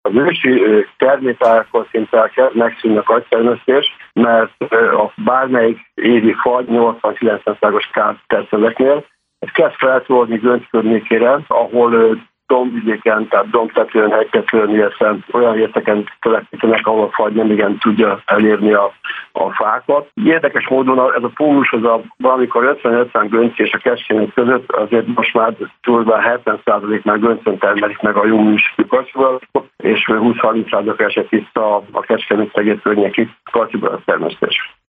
Az ősi természetálláskor szinte kezd megszűnni a kagytermesztés, mert a bármelyik évi fagy 80-90%-os kárt tesz ezeknél. Ez kezd felszólni Gönc környékére, ahol dombvidéken, tehát dombtetőn, hegytetőn, illetve olyan részeken telepítenek, ahol a fagy nem igen tudja elérni a fákat. Érdekes módon ez a pólus, az valamikor 50-50 Gönc és a Kecskemét között azért most már túlban 70%-nál Göncön termelik meg a jó minőségű karcibarackot, és 20-30%-a esett vissza a Kecskemét szegély környéki karcibarack termesztés.